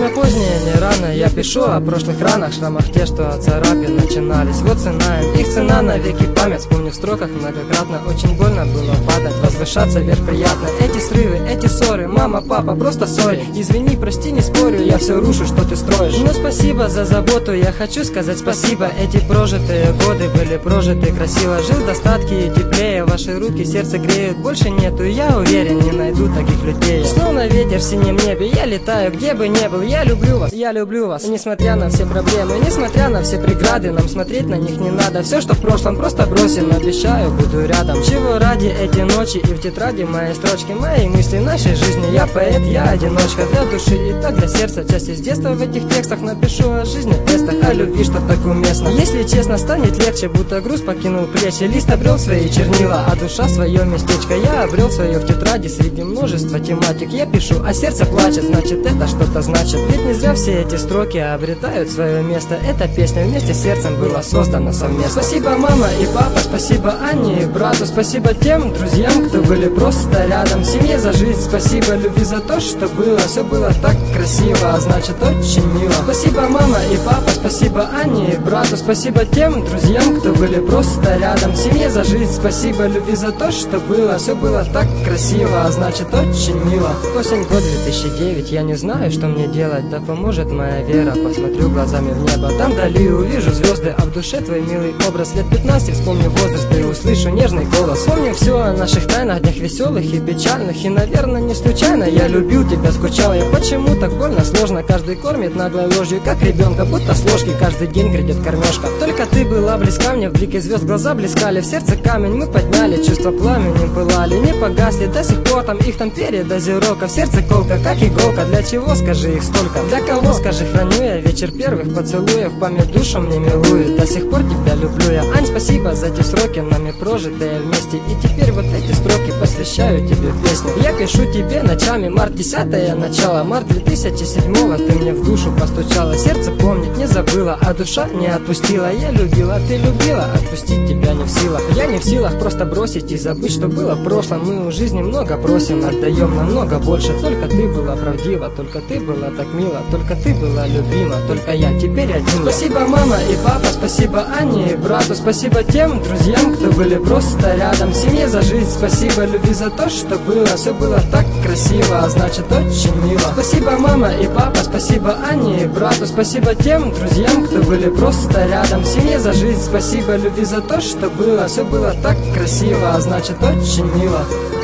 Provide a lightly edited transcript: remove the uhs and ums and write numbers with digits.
Время позднее, не рано, я пишу о прошлых ранах, шрамах те, что от царапин начинались. Вот цена им, их цена навеки память. Вспомню в строках многократно, очень больно было падать, возвышаться вверх приятно. Эти срывы, эти ссоры, мама, папа, просто ссори. Извини, прости, не спорю, я все рушу, что ты строишь. Но спасибо за заботу, я хочу сказать спасибо. Эти прожитые годы были прожиты красиво. Жил в достатке и теплее, ваши руки сердце греют. Больше нету, я уверен, не найду таких людей. Словно ветер в синем небе, я летаю, где бы ни был. Я люблю вас, я люблю вас. И несмотря на все проблемы, несмотря на все преграды, нам смотреть на них не надо. Все, что в прошлом, просто бросим, обещаю, буду рядом. Чего ради эти ночи и в тетради мои строчки, мои мысли нашей жизни. Я поэт, я одиночка, для души и так для сердца. Часть из детства в этих текстах напишу о жизни, тестах, о любви, что так уместно. Если честно, станет легче, будто груз покинул плечи. Лист обрел свои чернила, а душа свое местечко. Я обрел свое в тетради среди множества тематик. Я пишу, а сердце плачет, значит это что-то значит. Ведь не зря все эти строки обретают свое место. Эта песня вместе с сердцем была создана совместно. Спасибо, мама и папа, спасибо Анне и брату, спасибо тем друзьям, кто были просто рядом. Семье за жизнь, спасибо любви за то, что было. Все было так красиво, а значит очень мило. Спасибо, мама и папа, спасибо Анне и брату, спасибо тем друзьям, кто были просто рядом. Семье за жизнь, спасибо любви за то, что было. Все было так красиво, а значит очень мило. Осень, год 2009, я не знаю, что мне делать, да поможет моя вера. Посмотрю глазами в небо, там вдали увижу звезды, а в душе твой милый образ. Лет 15 вспомню возраст и услышу нежный голос. Вспомню все о наших тайнах, днях веселых и печальных. И, наверное, не случайно я любил тебя, скучал я. Почему так больно, сложно, каждый кормит наглой ложью, как ребенка, будто с ложки каждый день грядет кормежка. Только ты была близка мне, в блике звезд глаза блескали, в сердце камень мы подняли, чувства пламенем пылали, не погасли до сих пор, там их там передозировка. В сердце колка, как иголка, для чего, скажи, их столько? Для кого, скажи, храню я вечер первых поцелуев, память душу мне милует, до сих пор тебя люблю я. Ань, спасибо за те сроки, нами прожитые вместе, и теперь вот эти строки посвящаю тебе в песню. Я пишу тебе ночами, март 10-е начало, март 2007-го ты мне в душу постучала. Сердце помнит, не забыла, а душа не отпустила. Я любила, ты любила, отпустить тебя не в силах. Я не в силах просто бросить и забыть, что было в прошлом. Мы у жизни много просим, отдаем намного больше. Только ты была правдива, только ты была так мила, только ты была любима, только я теперь один. Спасибо, мама и папа, спасибо Анне и брату, спасибо тем друзьям, кто были просто рядом. Семье за жизнь, спасибо любви за то, что было. Все было так красиво, а значит очень мило. Спасибо, мама и папа, спасибо Анне и брату, спасибо тем друзьям, кто были просто рядом. Семье за жизнь, спасибо любви за то, что было. Все было так красиво, а значит очень мило.